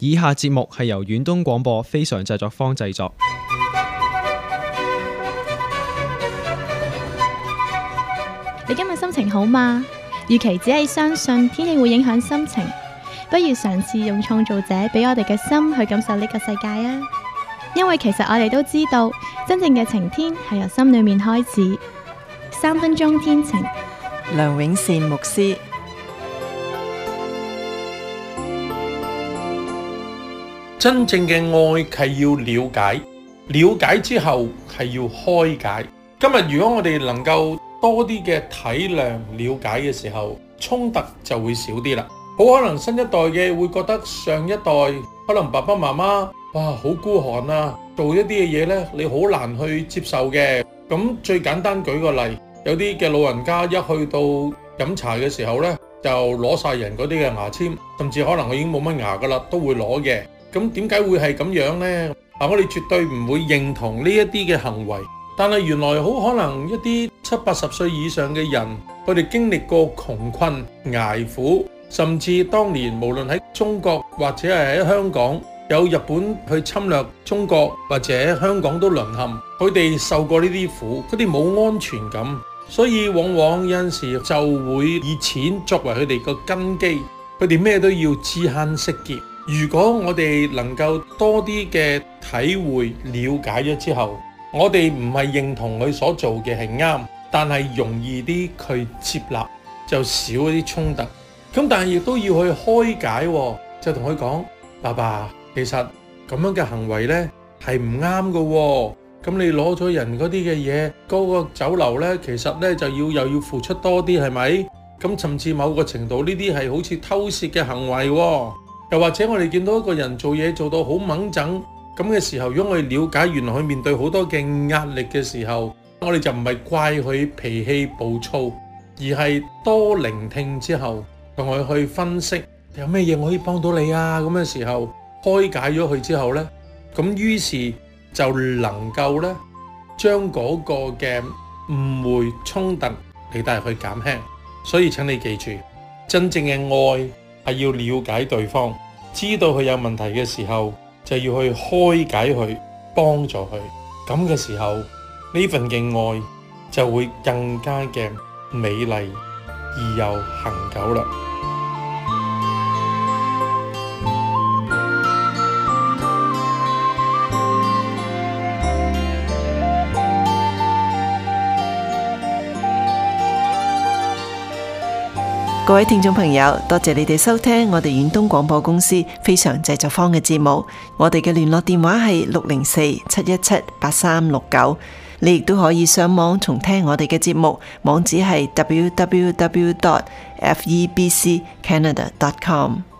以下節目係由遠東廣播非常製作坊製作。 你今日心情好嗎？與其只係相信天氣會影響心情，不如嘗試用創造者俾我哋嘅心去感受呢個世界啊！因為其實我哋都知道，真正嘅晴天係由心裏面開始。3分鐘天晴， 梁永善牧師。 真正嘅愛係要了解，了解之後係要開解。今日如果我哋能夠多啲嘅體諒了解嘅時候，衝突就會少啲啦。好可能新一代嘅會覺得上一代可能爸爸媽媽哇好孤寒啊，做一啲嘅嘢呢，你好難去接受嘅。咁最簡單舉個例，有啲嘅老人家一去到飲茶嘅時候呢，就攞晒人嗰啲嘅牙籤，甚至可能佢已經冇乜牙噶啦，都會攞嘅。咁點解會係咁樣呢？我哋絕對唔會認同呢一啲嘅行為，但係原來好可能一啲70-80歲以上嘅人，佢哋經歷過窮困捱苦，甚至當年無論喺中國或者係喺香港，有日本去侵略中國或者香港都淪陷，佢哋受過呢啲苦，佢哋冇安全感，所以往往有陣時就會以錢作為佢哋個根基，佢哋咩都要知慳識儉。如果我哋能夠多啲嘅體會了解咗之後，我哋唔係認同佢所做嘅係啱，但係容易啲去接納，就少一啲衝突。咁但係亦都要去開解，就同佢講：爸爸，其實咁樣嘅行為呢係唔啱㗎。咁你攞咗人嗰啲嘅嘢，嗰個酒樓呢，其實呢就又要付出多啲，係咪？咁甚至某個程度呢啲係好似偷竊嘅行為。又或者我哋見到一個人做嘢做到好猛整咁嘅時候，如果我哋了解原來佢面對好多嘅壓力嘅時候，我哋就唔係怪佢脾氣暴躁，而係多聆聽之後同佢去分析有咩嘢我可以幫到你啊。咁嘅時候開解咗佢之後呢，咁於是就能夠呢將嗰個嘅誤會衝突嚟帶去減輕。所以請你記住，真正嘅愛係要了解對方，知道佢有問題嘅時候，就要去開解佢，幫助佢。咁嘅時候，呢份嘅愛就會更加嘅美麗而又恆久啦。 各位聽眾朋友，多謝你哋收聽我哋遠東廣播公司非常製作坊嘅節目。我哋嘅聯絡電話係604-717-8369。你亦都可以上網重聽我哋嘅節目，網址係www.febccanada.com。